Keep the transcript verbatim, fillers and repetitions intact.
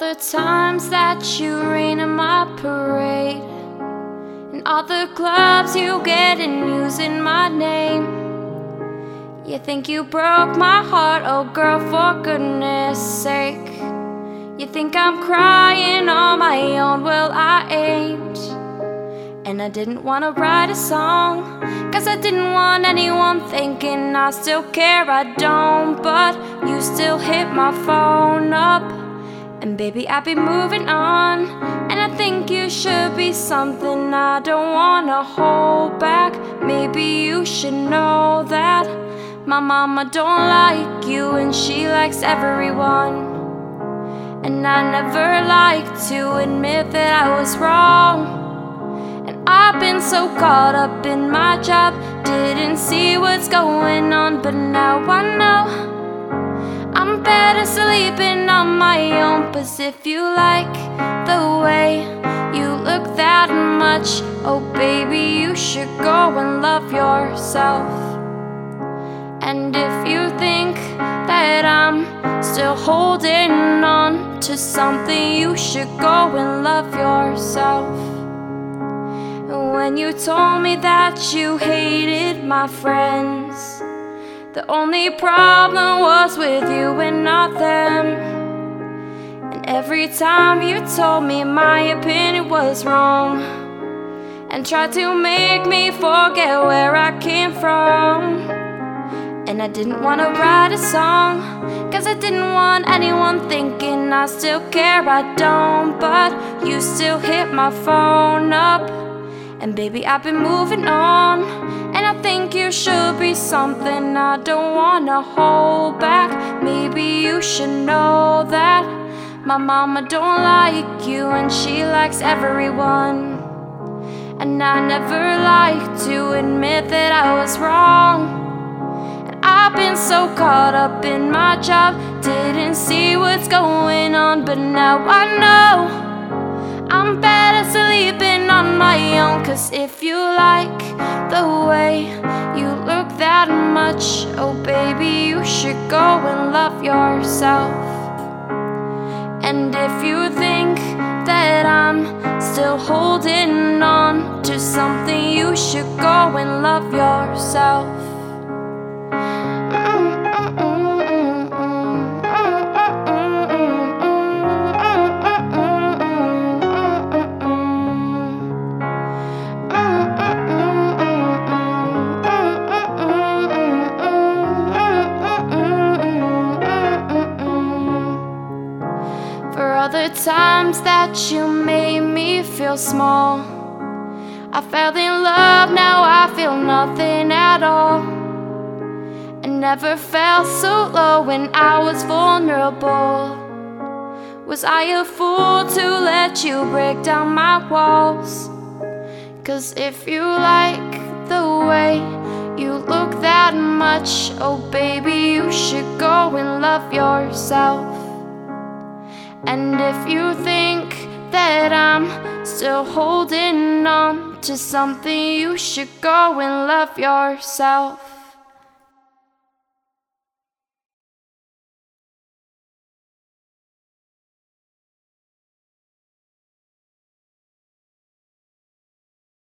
the times that you rain in my parade, and all the clubs you get in using my name. You think you broke my heart, oh girl, for goodness sake. You think I'm crying on my own, well I ain't. And I didn't wanna write a song, cause I didn't want anyone thinking I still care, I don't. But you still hit my phone up, and baby I be moving on. And I think you should be something I don't wanna hold back. Maybe you should know that my mama don't like you and she likes everyone. And I never liked to admit that I was wrong. I've been so caught up in my job, didn't see what's going on, but now I know I'm better sleeping on my own. 'Cause if you like the way you look that much, oh baby, you should go and love yourself. And if you think that I'm still holding on to something, you should go and love yourself. When you told me that you hated my friends, the only problem was with you and not them. And every time you told me my opinion was wrong, and tried to make me forget where I came from. And I didn't want to write a song, cause I didn't want anyone thinking I still care, I don't. But you still hit my phone up, and baby, I've been moving on. And I think you should be something I don't wanna hold back. Maybe you should know that my mama don't like you and she likes everyone. And I never liked to admit that I was wrong. And I've been so caught up in my job, didn't see what's going on, but now I know I'm better sleeping on my own. 'Cause if you like the way you look that much, oh baby, you should go and love yourself. And if you think that I'm still holding on to something, you should go and love yourself. The times that you made me feel small, I fell in love, now I feel nothing at all. I never felt so low when I was vulnerable. Was I a fool to let you break down my walls? 'Cause if you like the way you look that much, oh baby, you should go and love yourself. And if you think that I'm still holding on to something, you should go and love yourself.